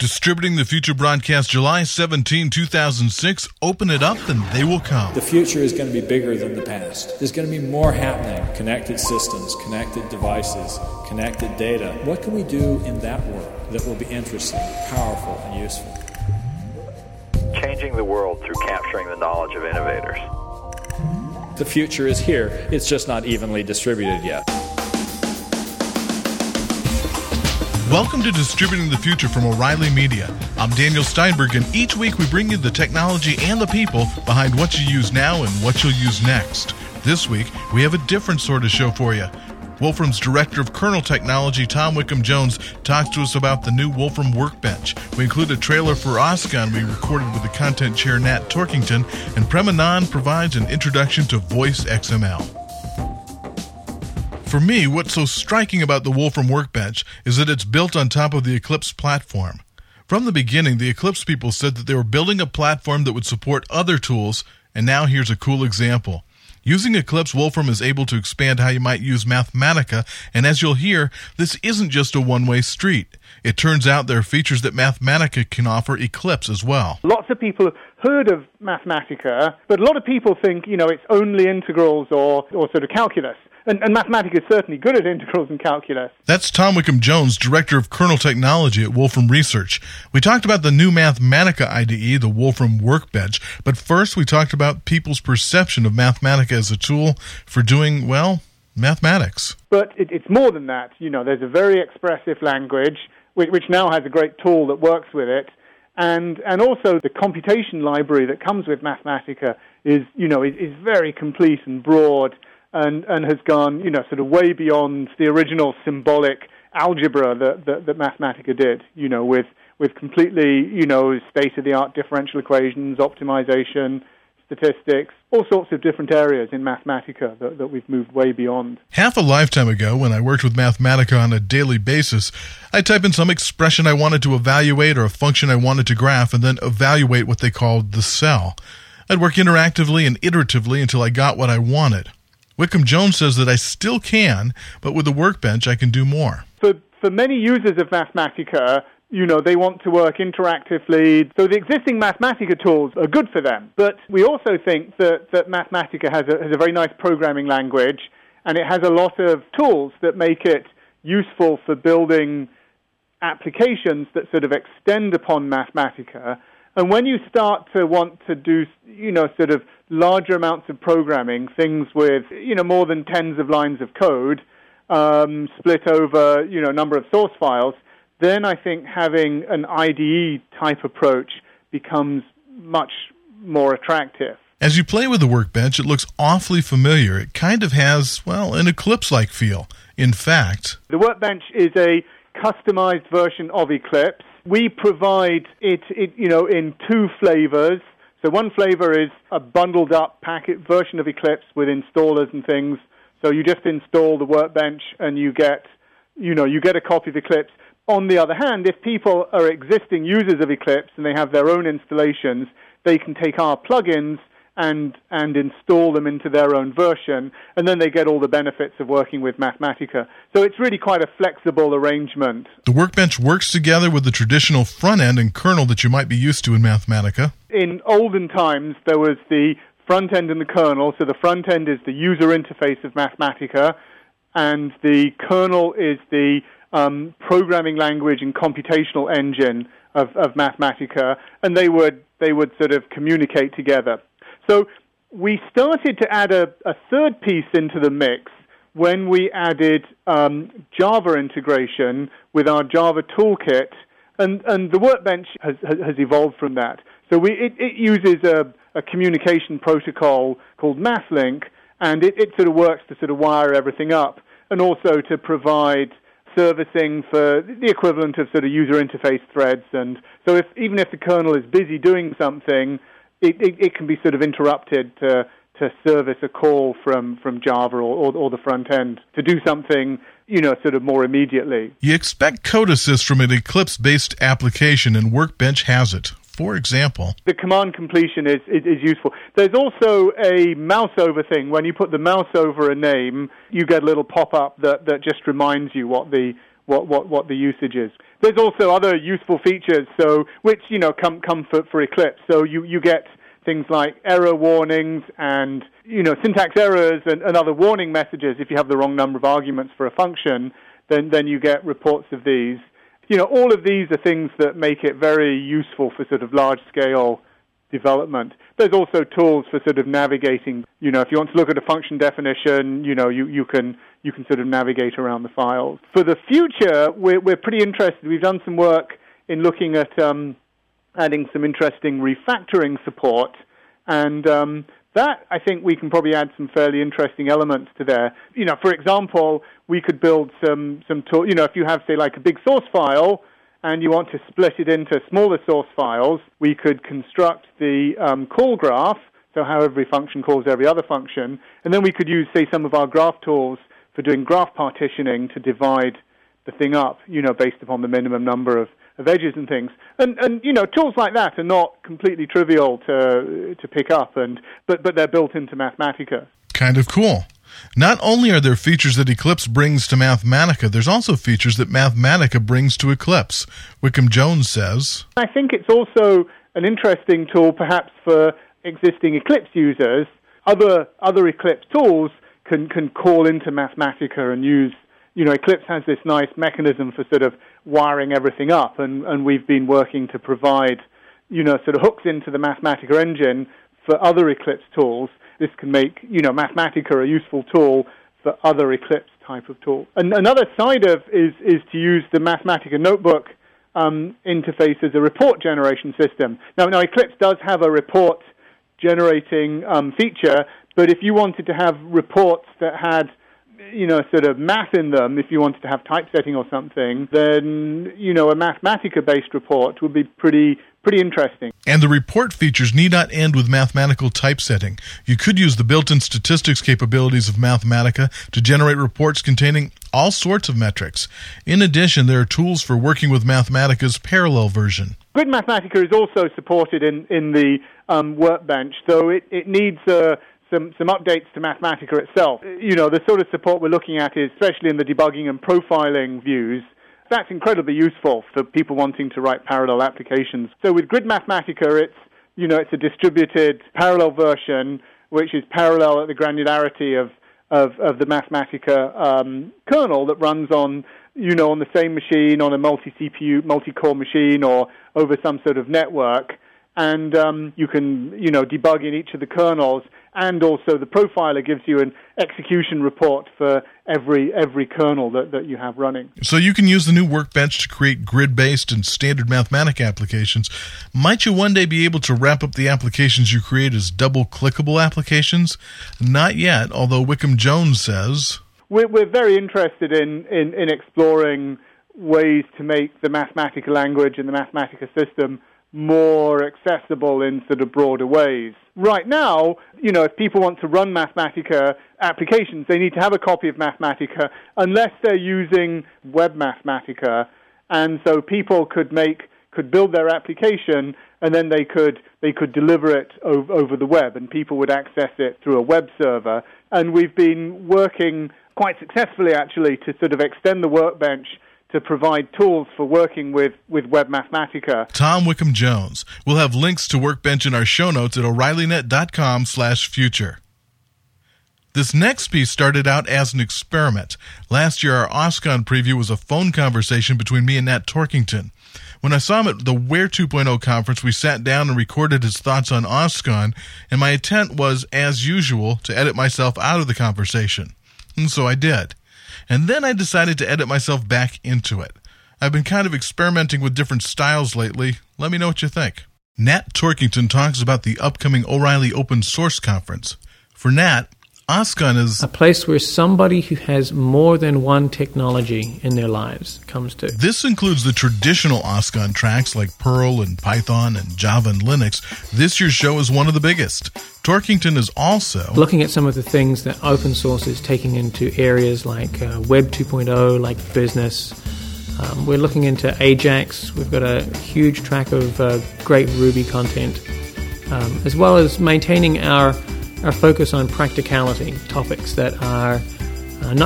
Distributing the Future broadcast July 17, 2006. Open it up and they will come. The future is going to be bigger than the past. There's going to be more happening. Connected systems, connected devices, connected data. What can we do in that world that will be interesting, powerful, and useful? Changing the world through capturing the knowledge of innovators. The future is here. It's just not evenly distributed yet. Welcome to Distributing the Future from O'Reilly Media. I'm Daniel Steinberg, and each week we bring you the technology and the people behind what you use now and what you'll use next. This week, we have a different sort of show for you. Wolfram's Director of Kernel Technology, Tom Wickham-Jones, talks to us about the new Wolfram Workbench. We include a trailer for OSCON we recorded with the content chair Nat Torkington, and Prem Anand provides an introduction to Voice XML. For me, what's so striking about the Wolfram Workbench is that it's built on top of the Eclipse platform. From the beginning, the Eclipse people said that they were building a platform that would support other tools, and now here's a cool example. Using Eclipse, Wolfram is able to expand how you might use Mathematica, and as you'll hear, this isn't just a one-way street. It turns out there are features that Mathematica can offer Eclipse as well. Lots of people have heard of Mathematica, but a lot of people think, it's only integrals or sort of calculus. And Mathematica is certainly good at integrals and calculus. That's Tom Wickham-Jones, Director of Kernel Technology at Wolfram Research. We talked about the new Mathematica IDE, the Wolfram Workbench, but first we talked about people's perception of Mathematica as a tool for doing, mathematics. But it's more than that. There's a very expressive language, which now has a great tool that works with it, and also the computation library that comes with Mathematica is very complete and broad, and has gone, sort of way beyond the original symbolic algebra that Mathematica did, with completely, state-of-the-art differential equations, optimization, statistics, all sorts of different areas in Mathematica that we've moved way beyond. Half a lifetime ago, when I worked with Mathematica on a daily basis, I'd type in some expression I wanted to evaluate or a function I wanted to graph, and then evaluate what they called the cell. I'd work interactively and iteratively until I got what I wanted. Wickham-Jones says that I still can, but with the Workbench I can do more. For many users of Mathematica, they want to work interactively, so the existing Mathematica tools are good for them. But we also think that Mathematica has a very nice programming language, and it has a lot of tools that make it useful for building applications that sort of extend upon Mathematica. And when you start to want to do, sort of larger amounts of programming, things with, more than tens of lines of code, split over, a number of source files, then I think having an IDE-type approach becomes much more attractive. As you play with the Workbench, it looks awfully familiar. It kind of has, an Eclipse-like feel. In fact, the Workbench is a customized version of Eclipse. We provide it in two flavors. So one flavor is a bundled up packet version of Eclipse with installers and things. So you just install the Workbench and you get a copy of Eclipse. On the other hand, if people are existing users of Eclipse and they have their own installations, they can take our plugins and install them into their own version, and then they get all the benefits of working with Mathematica. So it's really quite a flexible arrangement. The Workbench works together with the traditional front end and kernel that you might be used to in Mathematica. In olden times, there was the front end and the kernel. So the front end is the user interface of Mathematica, and the kernel is the programming language and computational engine of Mathematica, and they would sort of communicate together. So we started to add a third piece into the mix when we added Java integration with our Java toolkit, and the Workbench has evolved from that. So it uses a communication protocol called MathLink, and it sort of works to sort of wire everything up, and also to provide servicing for the equivalent of sort of user interface threads. And so even if the kernel is busy doing something, it can be sort of interrupted to service a call from Java or the front end to do something, sort of more immediately. You expect code assist from an Eclipse-based application, and Workbench has it. For example, the command completion is useful. There's also a mouse over thing. When you put the mouse over a name, you get a little pop-up that just reminds you what the what the usage is. There's also other useful features, which come for Eclipse. So you get things like error warnings and syntax errors and other warning messages. If you have the wrong number of arguments for a function, then you get reports of these. All of these are things that make it very useful for sort of large-scale development. There's also tools for sort of navigating. If you want to look at a function definition, you can sort of navigate around the files. For the future, we're pretty interested. We've done some work in looking at adding some interesting refactoring support, and that I think we can probably add some fairly interesting elements to there. For example, we could build some tool. If you have, say, like a big source file and you want to split it into smaller source files, we could construct the call graph, so how every function calls every other function, and then we could use, say, some of our graph tools for doing graph partitioning to divide the thing up, based upon the minimum number of edges and things. And tools like that are not completely trivial to pick up, but they're built into Mathematica. Kind of cool. Not only are there features that Eclipse brings to Mathematica, there's also features that Mathematica brings to Eclipse. Wickham Jones says, I think it's also an interesting tool perhaps for existing Eclipse users. Other Eclipse tools can call into Mathematica and use, Eclipse has this nice mechanism for sort of wiring everything up, and we've been working to provide, sort of hooks into the Mathematica engine for other Eclipse tools. This can make, Mathematica a useful tool for other Eclipse type of tools. And another side of is to use the Mathematica notebook interface as a report generation system. Now Eclipse does have a report generating feature, but if you wanted to have reports that had sort of math in them, if you wanted to have typesetting or something, then, a Mathematica-based report would be pretty interesting. And the report features need not end with mathematical typesetting. You could use the built-in statistics capabilities of Mathematica to generate reports containing all sorts of metrics. In addition, there are tools for working with Mathematica's parallel version. Grid Mathematica is also supported in the Workbench, so it needs some updates to Mathematica itself. The sort of support we're looking at is, especially in the debugging and profiling views, that's incredibly useful for people wanting to write parallel applications. So with Grid Mathematica, it's a distributed parallel version, which is parallel at the granularity of the Mathematica kernel that runs on the same machine, on a multi-CPU, multi-core machine, or over some sort of network. And you can, debug in each of the kernels, and also the profiler gives you an execution report for every kernel that you have running. So you can use the new Workbench to create grid-based and standard Mathematica applications. Might you one day be able to wrap up the applications you create as double-clickable applications? Not yet, although Wickham Jones says, We're very interested in exploring ways to make the Mathematica language and the Mathematica system more accessible in sort of broader ways. Right now, if people want to run Mathematica applications, they need to have a copy of Mathematica unless they're using Web Mathematica. And so people could build their application, and then they could deliver it over the web, and people would access it through a web server. And we've been working quite successfully, actually, to sort of extend the Workbench to provide tools for working with Web Mathematica. Tom Wickham Jones. We'll have links to Workbench in our show notes at O'ReillyNet.com/future. This next piece started out as an experiment. Last year, our OSCON preview was a phone conversation between me and Nat Torkington. When I saw him at the Where 2.0 conference, we sat down and recorded his thoughts on OSCON, and my intent was, as usual, to edit myself out of the conversation. And so I did. And then I decided to edit myself back into it. I've been kind of experimenting with different styles lately. Let me know what you think. Nat Torkington talks about the upcoming O'Reilly Open Source Conference. For Nat, OSCON is a place where somebody who has more than one technology in their lives comes to. This includes the traditional OSCON tracks like Perl and Python and Java and Linux. This year's show is one of the biggest. Torkington is also looking at some of the things that open source is taking into areas like Web 2.0, like business. We're looking into Ajax. We've got a huge track of great Ruby content, as well as maintaining our focus on practicality, topics that are not just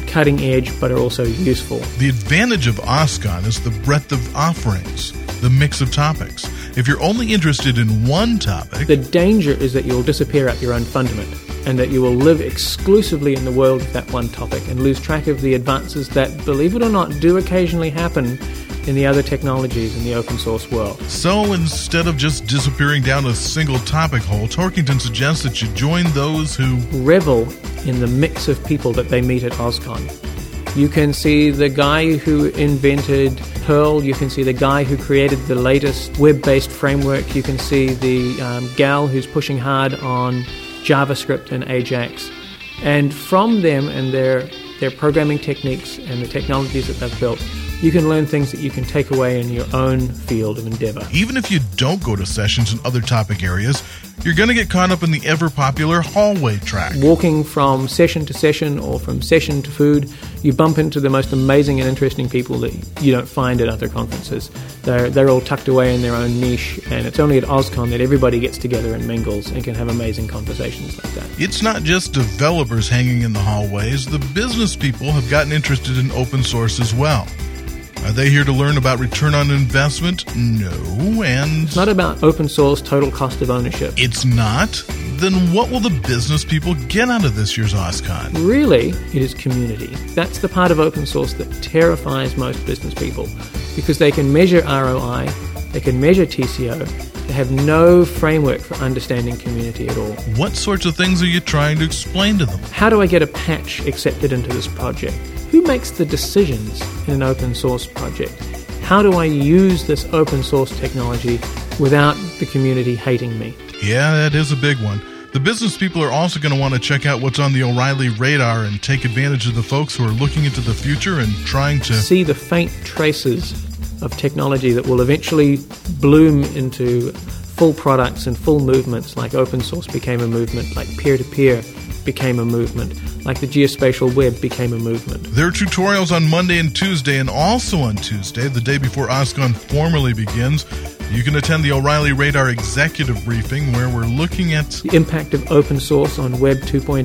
cutting edge but are also useful. The advantage of OSCON is the breadth of offerings, the mix of topics. If you're only interested in one topic, the danger is that you'll disappear up your own fundament and that you will live exclusively in the world of that one topic and lose track of the advances that, believe it or not, do occasionally happen in the other technologies in the open source world. So instead of just disappearing down a single topic hole, Torkington suggests that you join those who revel in the mix of people that they meet at OSCON. You can see the guy who invented Perl, you can see the guy who created the latest web-based framework, you can see the gal who's pushing hard on JavaScript and Ajax. And from them and their programming techniques and the technologies that they've built, you can learn things that you can take away in your own field of endeavor. Even if you don't go to sessions in other topic areas, you're going to get caught up in the ever-popular hallway track. Walking from session to session or from session to food, you bump into the most amazing and interesting people that you don't find at other conferences. They're all tucked away in their own niche, and it's only at OSCON that everybody gets together and mingles and can have amazing conversations like that. It's not just developers hanging in the hallways. The business people have gotten interested in open source as well. Are they here to learn about return on investment? No, and it's not about open source total cost of ownership. It's not? Then what will the business people get out of this year's OSCON? Really, it is community. That's the part of open source that terrifies most business people because they can measure ROI, they can measure TCO, they have no framework for understanding community at all. What sorts of things are you trying to explain to them? How do I get a patch accepted into this project? Who makes the decisions in an open source project? How do I use this open source technology without the community hating me? Yeah, that is a big one. The business people are also going to want to check out what's on the O'Reilly radar and take advantage of the folks who are looking into the future and trying to see the faint traces of technology that will eventually bloom into full products and full movements, like open source became a movement, like peer-to-peer became a movement, like the geospatial web became a movement. There are tutorials on Monday and Tuesday, and also on Tuesday, the day before OSCON formally begins, you can attend the O'Reilly Radar Executive Briefing, where we're looking at the impact of open source on Web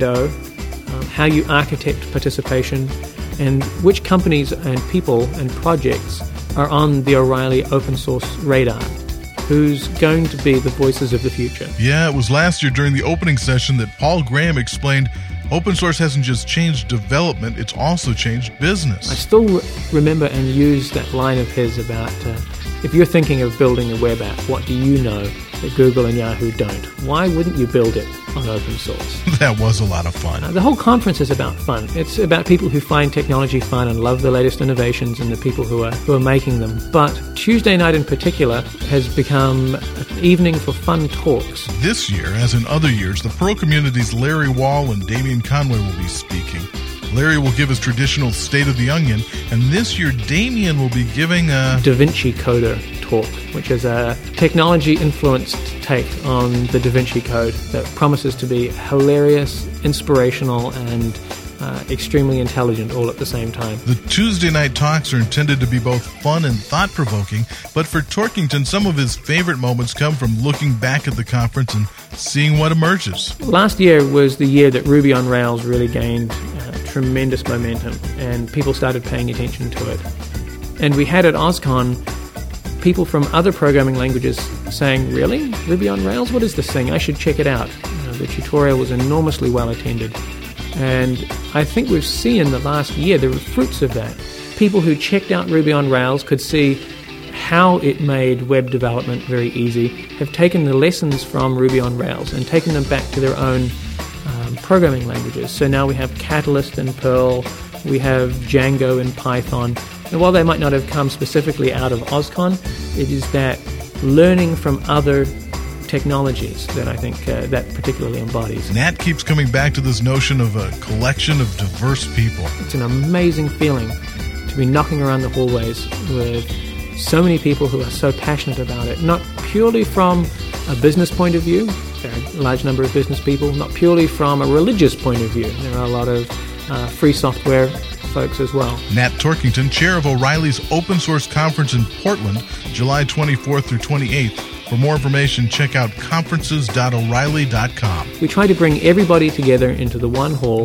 2.0, how you architect participation, and which companies and people and projects are on the O'Reilly open source radar. Who's going to be the voices of the future? Yeah, it was last year during the opening session that Paul Graham explained open source hasn't just changed development, it's also changed business. I still remember and use that line of his about if you're thinking of building a web app, what do you know that Google and Yahoo don't? Why wouldn't you build it on open source? That was a lot of fun. The whole conference is about fun. It's about people who find technology fun and love the latest innovations and the people who are making them. But Tuesday night in particular has become an evening for fun talks. This year, as in other years, the Perl community's Larry Wall and Damian Conway will be speaking. Larry will give his traditional State of the Onion, and this year Damian will be giving a Da Vinci Coder talk, which is a technology-influenced take on the Da Vinci Code that promises to be hilarious, inspirational, and extremely intelligent all at the same time. The Tuesday night talks are intended to be both fun and thought-provoking, but for Torkington, some of his favorite moments come from looking back at the conference and seeing what emerges. Last year was the year that Ruby on Rails really gained tremendous momentum, and people started paying attention to it. And we had at OSCON people from other programming languages saying, really? Ruby on Rails? What is this thing? I should check it out. The tutorial was enormously well attended. And I think we've seen in the last year the fruits of that. People who checked out Ruby on Rails could see how it made web development very easy, have taken the lessons from Ruby on Rails and taken them back to their own programming languages. So now we have Catalyst in Perl, we have Django in Python. And while they might not have come specifically out of OSCON, it is that learning from other technologies that I think that particularly embodies. Nat keeps coming back to this notion of a collection of diverse people. It's an amazing feeling to be knocking around the hallways with so many people who are so passionate about it, not purely from a business point of view. There are a large number of business people, not purely from a religious point of view. There are a lot of free software folks as well. Nat Torkington, chair of O'Reilly's Open Source Conference in Portland, July 24th through 28th. For more information, check out conferences.o'reilly.com. We try to bring everybody together into the one hall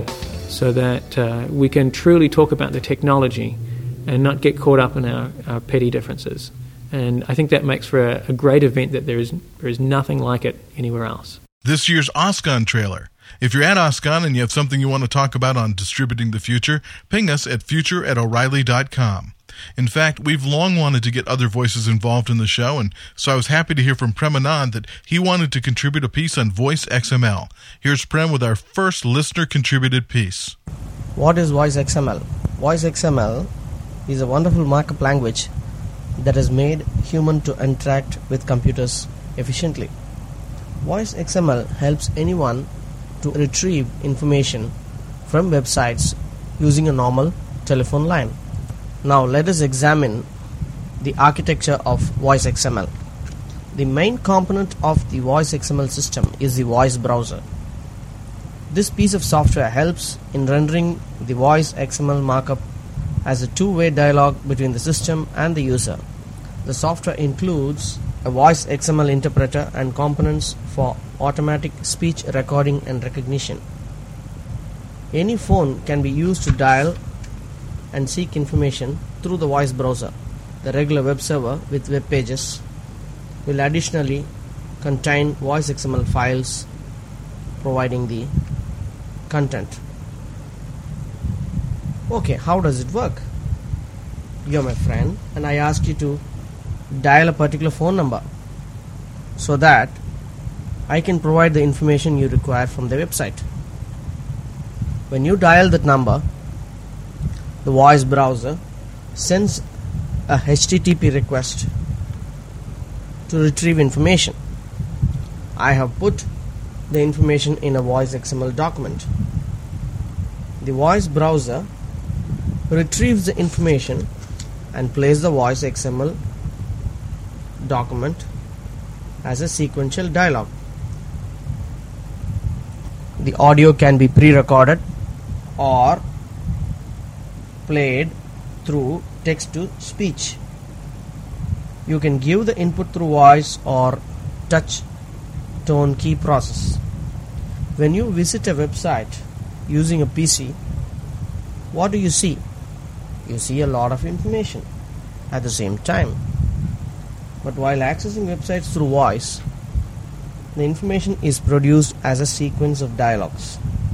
so that we can truly talk about the technology and not get caught up in our petty differences. And I think that makes for a great event that there is nothing like it anywhere else. This year's OSCON trailer. If you're at OSCON and you have something you want to talk about on Distributing the Future, ping us at future@O'Reilly.com. In fact, we've long wanted to get other voices involved in the show, and so I was happy to hear from Prem Anand that he wanted to contribute a piece on Voice XML. Here's Prem with our first listener-contributed piece. What is Voice XML? Voice XML is a wonderful markup language that has made human to interact with computers efficiently. Voice XML helps anyone to retrieve information from websites using a normal telephone line. Now let us examine the architecture of Voice XML. The main component of the Voice XML system is the voice browser. This piece of software helps in rendering the Voice XML markup as a two-way dialogue between the system and the user. The software includes a Voice XML interpreter and components for automatic speech recording and recognition. Any phone can be used to dial and seek information through the voice browser. The regular web server with web pages will additionally contain Voice XML files providing the content. Okay, how does it work? You're my friend and I ask you to dial a particular phone number so that I can provide the information you require from the website. When you dial that number, the voice browser sends a HTTP request to retrieve information. I have put the information in a Voice XML document. The voice browser retrieves the information and plays the Voice XML document as a sequential dialogue. The audio can be pre-recorded or played through text-to-speech. You can give the input through voice or touch tone key process. When you visit a website using a PC, what do you see? You see a lot of information at the same time. But while accessing websites through voice, the information is produced as a sequence of dialogues.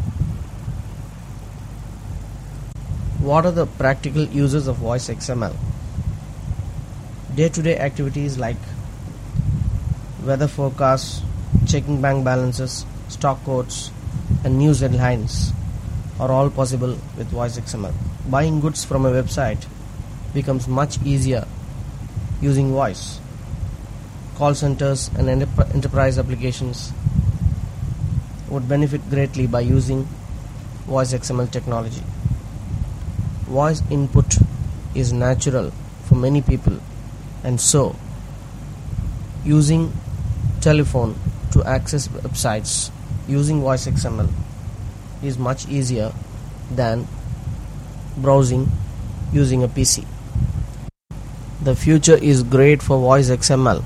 What are the practical uses of Voice XML? Day-to-day activities like weather forecasts, checking bank balances, stock quotes, and news headlines are all possible with Voice XML. Buying goods from a website becomes much easier using voice. Call centers and enterprise applications would benefit greatly by using Voice XML technology. Voice input is natural for many people, and so using telephone to access websites using Voice XML is much easier than browsing using a PC. The future is great for Voice XML.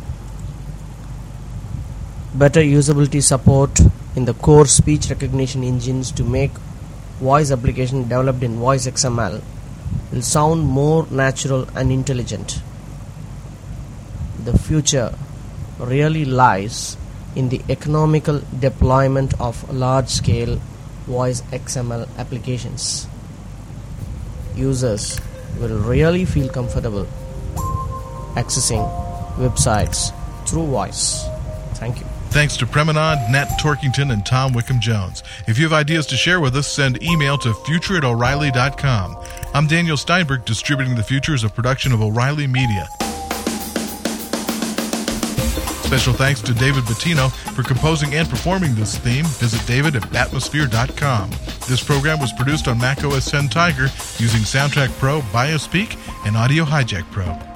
Better usability support in the core speech recognition engines to make voice application developed in Voice XML will sound more natural and intelligent. The future really lies in the economical deployment of large-scale Voice XML applications. Users will really feel comfortable accessing websites through voice. Thank you. Thanks to Prem Anand, Nat Torkington, and Tom Wickham-Jones. If you have ideas to share with us, send email to future@O'Reilly.com. I'm Daniel Steinberg. Distributing the Future is a production of O'Reilly Media. Special thanks to David Bettino for composing and performing this theme. Visit David at Batmosphere.com. This program was produced on Mac OS X Tiger using Soundtrack Pro, BioSpeak, and Audio Hijack Pro.